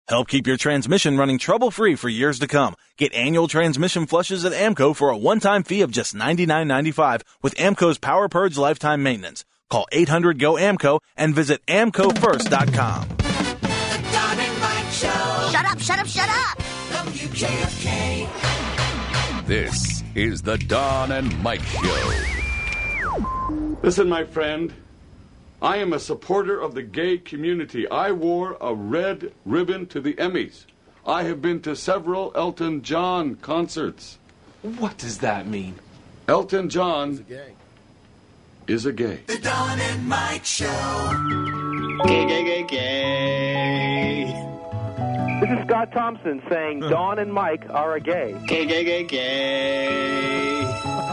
Help keep your transmission running trouble-free for years to come. Get annual transmission flushes at AMCO for a one-time fee of just $99.95 with AMCO's Power Purge Lifetime Maintenance. Call 800-GO-AMCO and visit AMCOFirst.com. The Don and Mike Show. Shut up, shut up, shut up. WKFK. This is the Don and Mike Show. Listen, my friend. I am a supporter of the gay community. I wore a red ribbon to the Emmys. I have been to several Elton John concerts. What does that mean? Elton John is a gay. The Don and Mike Show. Gay, gay, gay, gay. This is Scott Thompson saying Don and Mike are a gay. Gay, gay, gay, gay.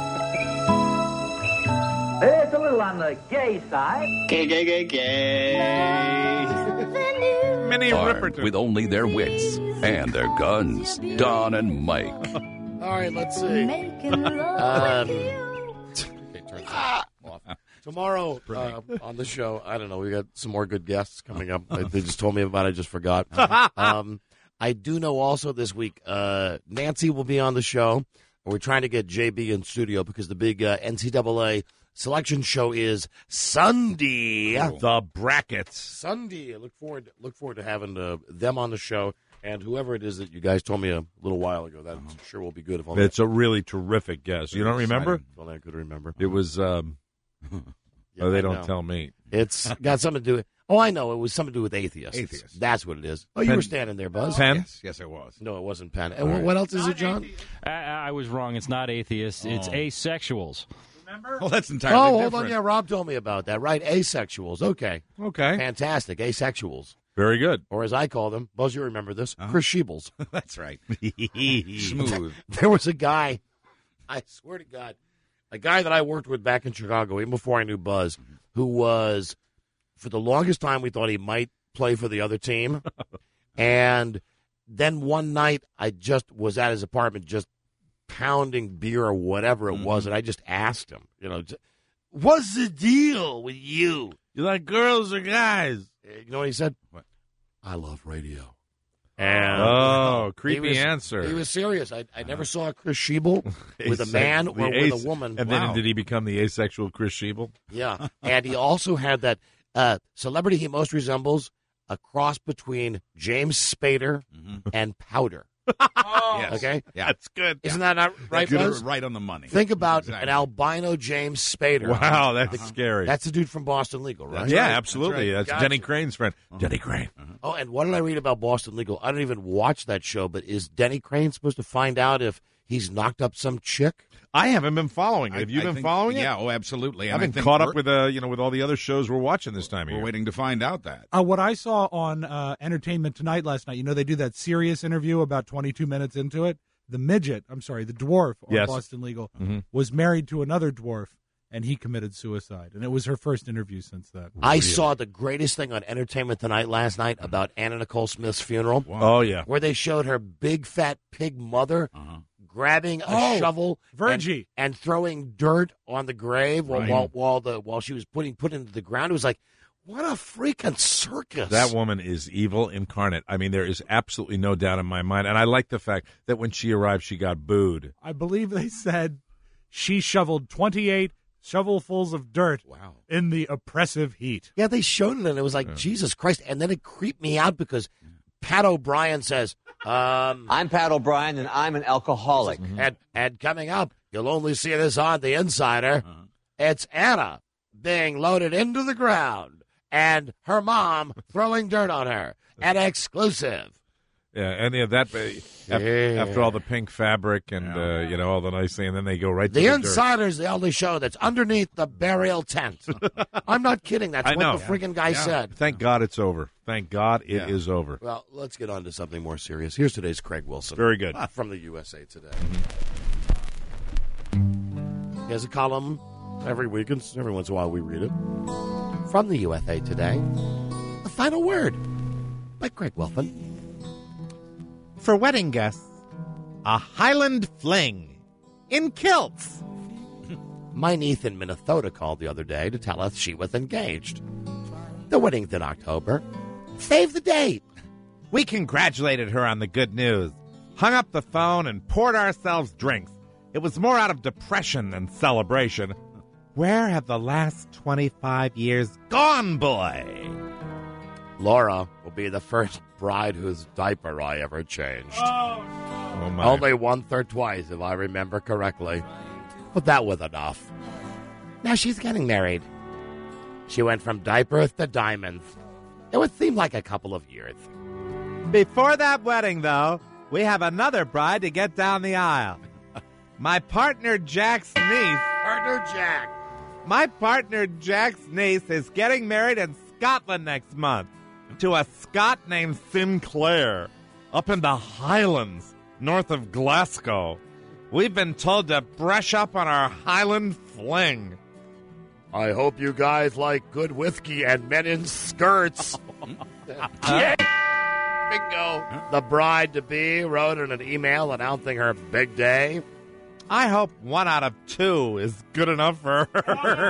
It's a little on the gay side. Gay, gay, gay, gay. Many Armed with only their wits and their guns. Don and Mike. All right, let's see. Tomorrow on the show, I don't know, we got some more good guests coming up. They just told me about it, I just forgot. I do know also this week, Nancy will be on the show. We're trying to get JB in studio because the big NCAA selection show is Sunday. The brackets. Sunday. I look forward to having them on the show. And whoever it is that you guys told me a little while ago, that sure will be good. If It's a really terrific guest. You don't remember? Well, I could remember. It was, they don't tell me. It's got something to do with, I know. It was something to do with atheists. That's what it is. Oh, you were standing there, Buzz. Penn? Yes, it was. No, it wasn't Penn. And what else is it, John? I was wrong. It's not atheists. It's asexuals. Remember? Well, that's entirely different. Hold on. Yeah, Rob told me about that. Right, asexuals. Okay. Fantastic. Asexuals. Very good. Or as I call them, Buzz, you remember this, Chris Sheebles. That's right. Smooth. There was a guy, I swear to God, a guy that I worked with back in Chicago, even before I knew Buzz, who was, for the longest time, we thought he might play for the other team. And then one night, I just was at his apartment just pounding beer or whatever it was, and I just asked him, what's the deal with you? You like girls or guys? You know what he said? What? I love radio. And creepy answer. He was serious. I never saw Chris Sheeble with a man or with a woman. And then did he become the asexual Chris Sheeble? Yeah. And he also had that celebrity he most resembles, a cross between James Spader and Powder. Yes. Okay? Yeah. That's good. Isn't that not right, Buzz? Right on the money. Think about an albino James Spader. Wow, that's scary. That's the dude from Boston Legal, right? Yeah, absolutely. That's Gotcha. Denny Crane's friend. Denny Crane. Oh, and what did I read about Boston Legal? I don't even watch that show, but is Denny Crane supposed to find out if he's knocked up some chick? I haven't been following it. Have you been following it? Yeah, absolutely. I've been caught up with with all the other shows we're watching this time of year. We're waiting to find out that. What I saw on Entertainment Tonight last night, they do that serious interview about 22 minutes into it. The dwarf on Boston Legal was married to another dwarf, and he committed suicide. And it was her first interview since that. I saw the greatest thing on Entertainment Tonight last night about Anna Nicole Smith's funeral. Wow. Oh, yeah. Where they showed her big, fat pig mother grabbing a shovel and throwing dirt on the grave while she was put into the ground. It was like, what a freaking circus. That woman is evil incarnate. I mean, there is absolutely no doubt in my mind. And I like the fact that when she arrived, she got booed. I believe they said she shoveled 28 shovelfuls of dirt in the oppressive heat. Yeah, they showed it, and it was like, Jesus Christ. And then it creeped me out because Pat O'Brien says, I'm Pat O'Brien, and I'm an alcoholic. And coming up, you'll only see this on The Insider. It's Anna being loaded into the ground and her mom throwing dirt on her. An exclusive. Yeah, and after all the pink fabric and all the nice thing, and then they go right to The the Insider's the only show that's underneath the burial tent. I'm not kidding. That's what the freaking guy said. Thank God it's over. Thank God it is over. Well, let's get on to something more serious. Here's today's Craig Wilson. Very good. From the USA Today. He has a column every week, and every once in a while we read it. From the USA Today, The Final Word by Craig Wilson. For wedding guests, a Highland fling in kilts. My niece in Minnesota called the other day to tell us she was engaged. The wedding's in October. Save the date. We congratulated her on the good news, hung up the phone, and poured ourselves drinks. It was more out of depression than celebration. Where have the last 25 years gone, boy? Laura will be the first bride whose diaper I ever changed. Oh, my. Only once or twice, if I remember correctly. But that was enough. Now she's getting married. She went from diapers to diamonds. It would seem like a couple of years. Before that wedding, though, we have another bride to get down the aisle. My partner Jack's niece. My partner Jack's niece is getting married in Scotland next month to a Scot named Sinclair up in the Highlands north of Glasgow. We've been told to brush up on our Highland fling. I hope you guys like good whiskey and men in skirts. Yeah. Bingo. The bride-to-be wrote in an email announcing her big day. I hope 1 out of 2 is good enough for her.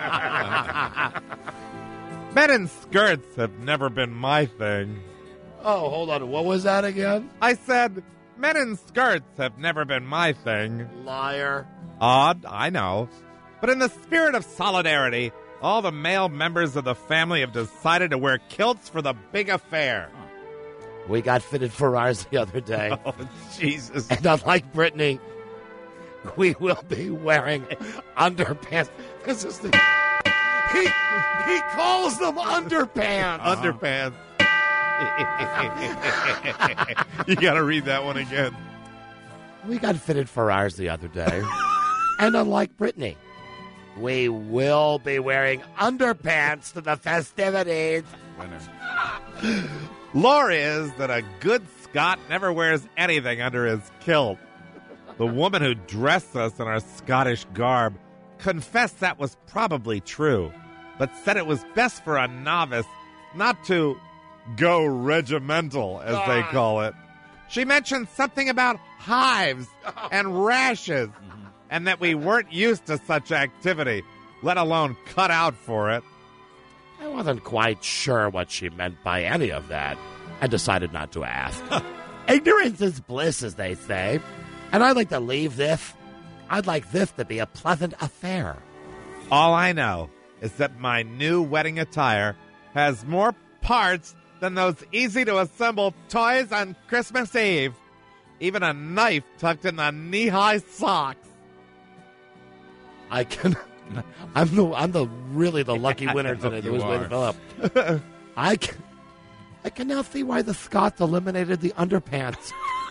Men in skirts have never been my thing. Oh, hold on. What was that again? I said, men in skirts have never been my thing. Liar. Odd, I know. But in the spirit of solidarity, all the male members of the family have decided to wear kilts for the big affair. We got fitted for ours the other day. Oh, Jesus. And unlike Brittany, we will be wearing underpants. This is the... He calls them underpants. Underpants. You got to read that one again. We got fitted for ours the other day. And unlike Brittany, we will be wearing underpants to the festivities. Lore is that a good Scot never wears anything under his kilt. The woman who dressed us in our Scottish garb confessed that was probably true, but said it was best for a novice not to go regimental, as they call it. She mentioned something about hives and rashes, and that we weren't used to such activity, let alone cut out for it. I wasn't quite sure what she meant by any of that, and decided not to ask. Ignorance is bliss, as they say. And I'd like to leave this. I'd like this to be a pleasant affair. All I know is that my new wedding attire has more parts than those easy-to-assemble toys on Christmas Eve. Even a knife tucked in the knee-high socks. I'm really the lucky winner today. That was way to fill up. I can now see why the Scots eliminated the underpants.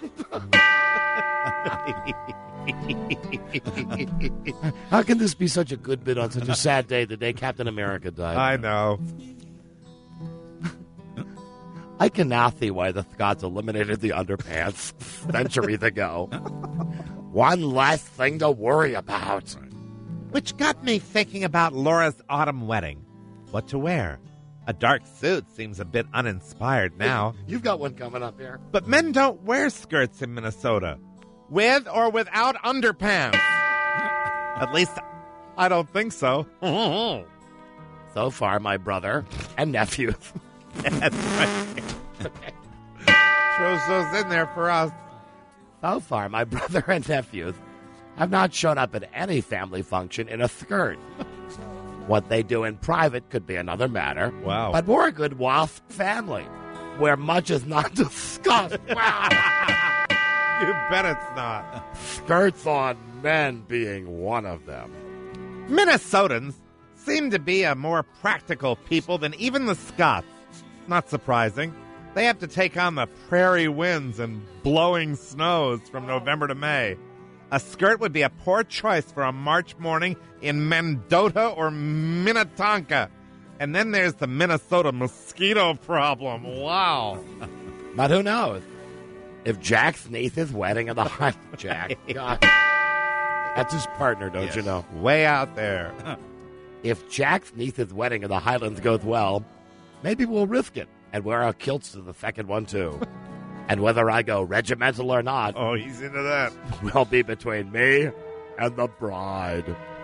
How can this be such a good bit on such a sad day, the day Captain America died? I know. I can now see why the Scots eliminated the underpants centuries ago. One less thing to worry about. Which got me thinking about Laura's autumn wedding. What to wear? A dark suit seems a bit uninspired now. You've got one coming up here. But men don't wear skirts in Minnesota. With or without underpants. At least, I don't think so. So far, my brother and nephew. That's right. Throws those in there for us. So far, my brother and nephews have not shown up at any family function in a skirt. What they do in private could be another matter. Wow. But we're a good WASP family, where much is not discussed. Wow. You bet it's not. Skirts on men being one of them. Minnesotans seem to be a more practical people than even the Scots. Not surprising. They have to take on the prairie winds and blowing snows from November to May. A skirt would be a poor choice for a March morning in Mendota or Minnetonka. And then there's the Minnesota mosquito problem. Wow. But who knows? If Jack's niece's wedding in the Jack. God. That's his partner, don't you know? Way out there. If Jack's niece's wedding in the Highlands goes well, maybe we'll risk it and wear our kilts to the second one, too. And whether I go regimental or not, oh, he's into that, will be between me and the bride.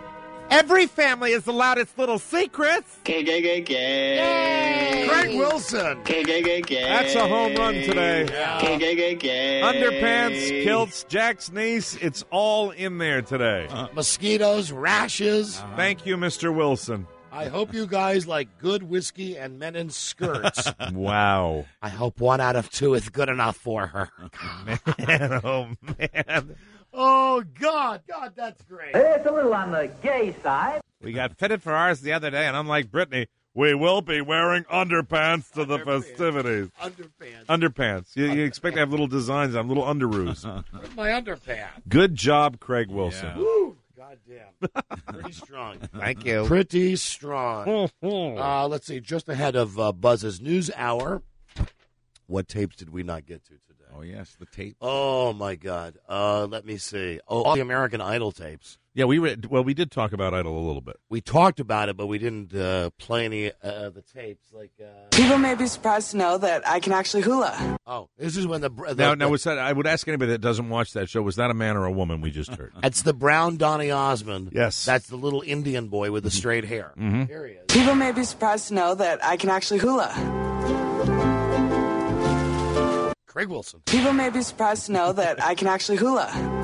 Every family is allowed its little secrets. Gay, gay, gay, gay. Craig Wilson. Gay, gay, gay, gay. That's a home run today. Gay, gay, gay, gay. Underpants, kilts, Jack's niece, it's all in there today. Mosquitoes, rashes. Thank you, Mr. Wilson. I hope you guys like good whiskey and men in skirts. Wow. I hope 1 out of 2 is good enough for her. Man, oh, man. Oh, God, that's great. It's a little on the gay side. We got fitted for ours the other day, and unlike Brittany, we will be wearing underpants to the festivities. Underpants. You expect to have little designs on, little underoos. Where's my underpants? Good job, Craig Wilson. Yeah. Woo. Goddamn. Pretty strong. Thank you. Pretty strong. Let's see, just ahead of Buzz's News Hour, what tapes did we not get to today? Oh, yes, the tape. Oh, my God. Let me see. Oh, the American Idol tapes. Yeah, we did talk about Idol a little bit. We talked about it, but we didn't play any of the tapes. People may be surprised to know that I can actually hula. Oh, this is when Now, was that? I would ask anybody that doesn't watch that show, was that a man or a woman we just heard? That's the brown Donny Osmond. Yes. That's the little Indian boy with the straight hair. Mm-hmm. Here he is. People may be surprised to know that I can actually hula. Craig Wilson. People may be surprised to know that I can actually hula.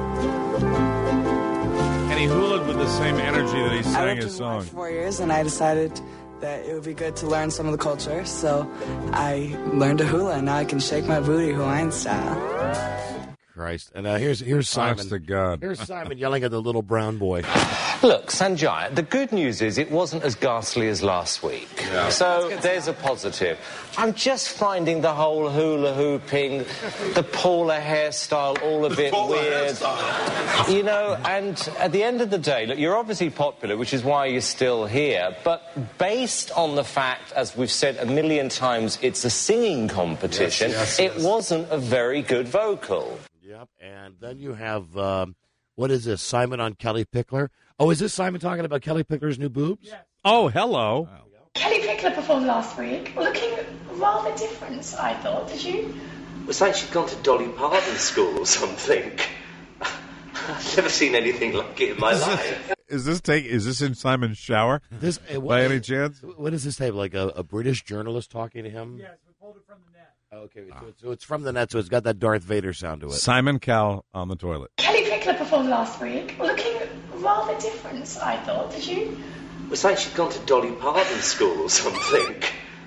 And he hulaed with the same energy that he sang his song. I lived in Hawaii for 4 years, and I decided that it would be good to learn some of the culture. So I learned to hula, and now I can shake my booty Hawaiian style. Christ. And here's Simon. Honest to God. Here's Simon yelling at the little brown boy. Look, Sanjay, the good news is it wasn't as ghastly as last week. Yeah. So there's a positive. I'm just finding the whole hula hooping, the Paula hairstyle all a bit weird. You know, and at the end of the day, look, you're obviously popular, which is why you're still here. But based on the fact, as we've said a million times, it's a singing competition, it wasn't a very good vocal. Yep, and then you have, what is this, Simon on Kelly Pickler? Oh, is this Simon talking about Kelly Pickler's new boobs? Yes. Oh, hello. Kelly Pickler performed last week, looking rather different, I thought. Did you? It was like she'd gone to Dolly Parton school or something. I've never seen anything like it in my life. Is this in Simon's shower? By any chance? What is this tape? Like a British journalist talking to him? Yes, we pulled it from the net. Okay, so it's from the net, so it's got that Darth Vader sound to it. Simon Cowell on the toilet. Kelly Pickler performed last week, looking rather different, I thought. Did you? It was like she'd gone to Dolly Parton school or something.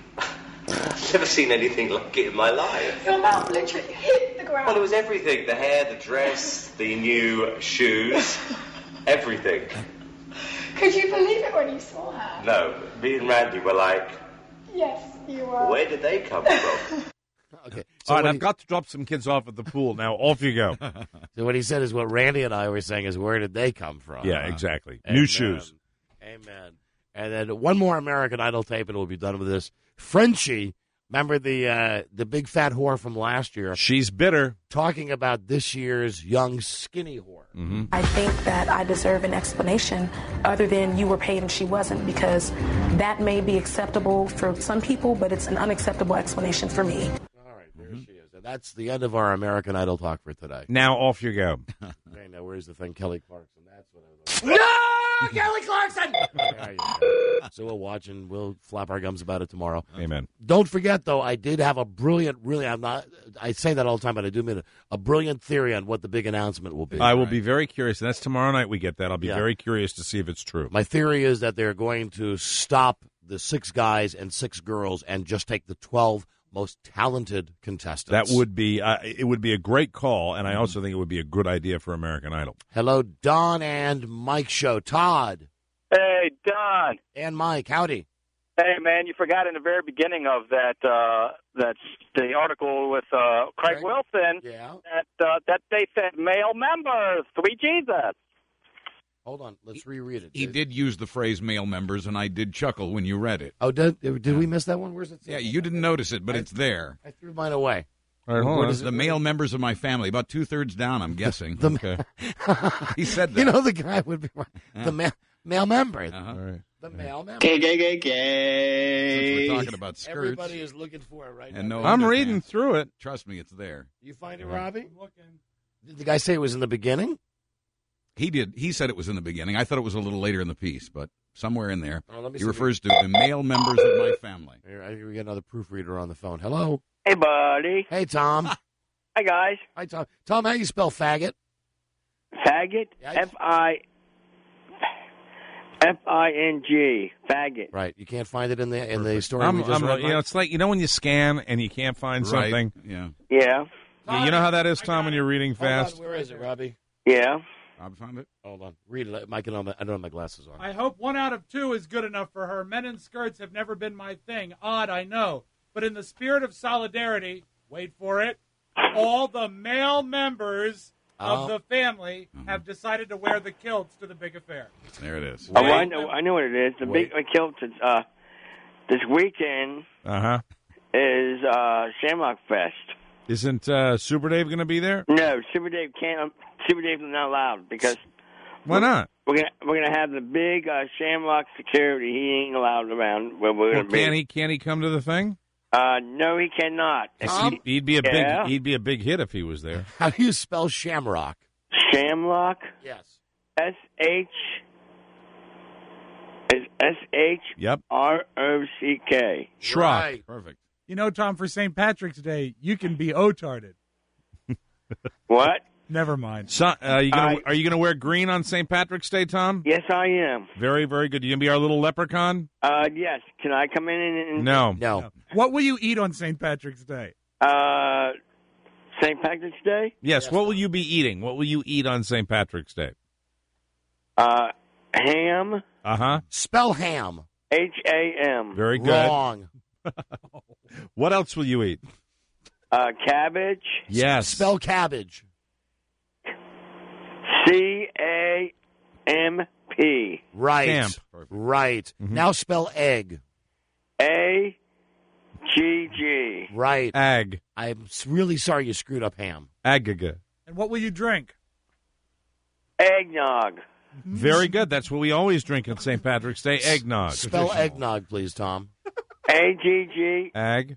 I've never seen anything like it in my life. Your mouth literally hit the ground. Well, it was everything. The hair, the dress, the new shoes, everything. Could you believe it when you saw her? No, me and Randy were like... Yes, you were. Where did they come from? Okay. So all right, I've got to drop some kids off at the pool. Now, off you go. So what he said is what Randy and I were saying is, where did they come from? Yeah, exactly. New shoes. Amen. And then one more American Idol tape, and we'll be done with this. Frenchie, remember the big fat whore from last year? She's bitter. Talking about this year's young skinny whore. Mm-hmm. I think that I deserve an explanation other than you were paid and she wasn't, because that may be acceptable for some people, but it's an unacceptable explanation for me. All right, there she is. And that's the end of our American Idol talk for today. Now off you go. Okay, now where's the thing? Kelly Clarkson. That's what I was No! Kelly Clarkson! There you go. So we'll watch and we'll flap our gums about it tomorrow. Amen. Don't forget, though, I did have a brilliant, I say that all the time, but I do mean it, a brilliant theory on what the big announcement will be. I will be very curious. And that's tomorrow night we get that. I'll be very curious to see if it's true. My theory is that they're going to stop the 6 guys and 6 girls and just take the 12 most talented contestants. That would be it would be a great call, and I also think it would be a good idea for American Idol. Hello, Don and Mike show. Todd. Hey, Don. And Mike. Howdy. Hey, man, you forgot in the very beginning of that's the article with Craig Wilson that they said male members, sweet Jesus. Hold on, let's reread it. He did use the phrase male members, and I did chuckle when you read it. Oh, did we miss that one? Where's it? Yeah, you didn't notice it, but it's there. I threw mine away. All right, hold on. The male members of my family, about 2/3 down, I'm guessing. Okay. He said that. You know, the guy would be right. The male member. Uh-huh. All right. The male member. Gay, gay, gay, gay. Since we're talking about skirts. Everybody is looking for it right now. No I'm underpants. reading through it. Trust me, it's there. You find it, Robbie? Did the guy say it was in the beginning? He did. He said it was in the beginning. I thought it was a little later in the piece, but somewhere in there, let me he see refers to the male members of my family. Here, we got another proofreader on the phone. Hello. Hey, buddy. Hey, Tom. Hi, guys. Hi, Tom. Tom, how do you spell faggot? Faggot? F-I-N-G. Faggot. Right. You can't find it in the story we just read. It's like, when you scan and you can't find something. Yeah. Yeah. Yeah, you know how that is, Tom, when you're reading fast? Hold on, where is it, Robbie? Yeah. Rob found it. Hold on. Read it. Mike, I don't have my glasses on. I hope 1 out of 2 is good enough for her. Men in skirts have never been my thing. Odd, I know. But in the spirit of solidarity, wait for it, all the male members of the family have decided to wear the kilts to the big affair. There it is. Oh, I know what it is. The big kilt is, this weekend is Shamrock Fest. Isn't Super Dave going to be there? No, Super Dave can't. Super Dave's not allowed because. Why not? We're gonna have the big Shamrock security. He ain't allowed around where we're gonna be. Can he come to the thing? No, he cannot. He'd be a big hit if he was there. How do you spell Shamrock? Shamrock. Yes. Yep. S-H-R-O-C-K. Shrock. Right. Perfect. You know, Tom, for St. Patrick's Day, you can be O-tarded. What? Never mind. So, are you going to wear green on St. Patrick's Day, Tom? Yes, I am. Very, very good. You going to be our little leprechaun? Yes. Can I come in and... No. What will you eat on St. Patrick's Day? St. Patrick's Day? Yes. What will you be eating? What will you eat on St. Patrick's Day? Ham. Spell ham. H-A-M. Very good. Wrong. What else will you eat? Cabbage. Yes. Spell cabbage. C-A-M-P. Right. Camp. Right. Mm-hmm. Now spell egg. A-G-G. Right. Ag. I'm really sorry you screwed up ham. Agaga. And what will you drink? Eggnog. Very good. That's what we always drink on St. Patrick's Day, eggnog. Spell eggnog, please, Tom. A-G-G. Ag.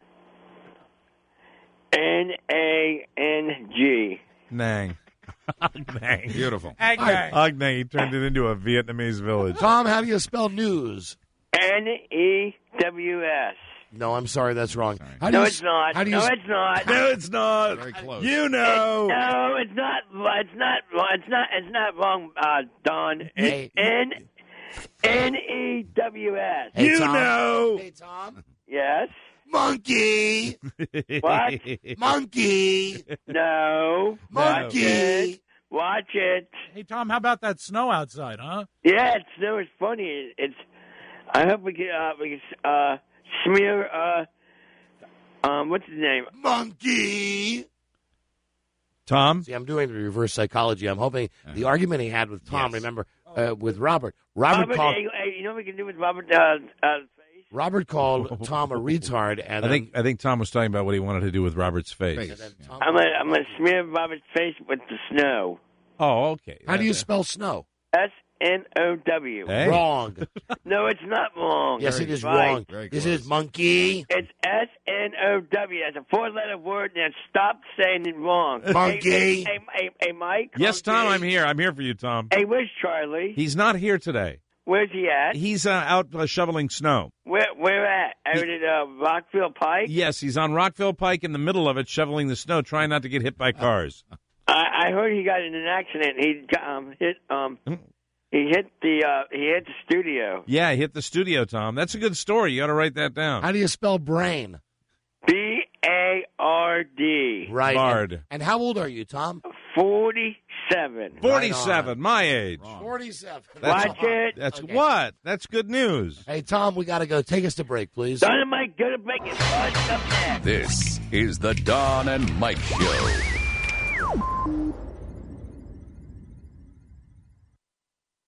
N-A-N-G. Nang. Nang. Beautiful. Agnang. He turned it into a Vietnamese village. Tom, how do you spell news? N-E-W-S. No, I'm sorry, that's wrong. No, it's not. No, it's not. No, it's not. Very close. You know. No, it's not. It's not. It's not wrong, Don. Hey. N-E-W-S. Hey, You Tom. know. Hey, Tom. Yes. Monkey. What? Monkey. No. Monkey. Watch it. Hey, Tom, how about that snow outside, huh? Yeah, it's funny. I hope we can smear what's his name? Monkey. Tom? See, I'm doing reverse psychology. I'm hoping the argument he had with Tom, remember, with Robert. Robert called. Hey, you know what we can do with Robert? Robert called Tom a retard, and I think Tom was talking about what he wanted to do with Robert's face. I'm gonna smear Robert's face with the snow. Oh, okay. How do you spell snow? S-N-O-W. Hey. Wrong. No, it's not wrong. Yes, it is Right. wrong. This is monkey. It's S-N-O-W. It's a 4-letter word. Now stop saying it wrong. Monkey. Hey, Mike. Yes, Tom, I'm here. I'm here for you, Tom. Hey, where's Charlie? He's not here today. Where's he at? He's out shoveling snow. Where at? Out at Rockville Pike? Yes, he's on Rockville Pike in the middle of it, shoveling the snow, trying not to get hit by cars. I heard he got in an accident. He hit the studio. Yeah, he hit the studio, Tom. That's a good story. You got to write that down. How do you spell brain? B-A-R-D. Right. Bard. And how old are you, Tom? 47. 47, my age. 47. Watch it. That's Okay. what? That's good news. Hey, Tom, we got to go. Take us to break, please. Don and Mike, go to break it. Up next. This is the Don and Mike Show.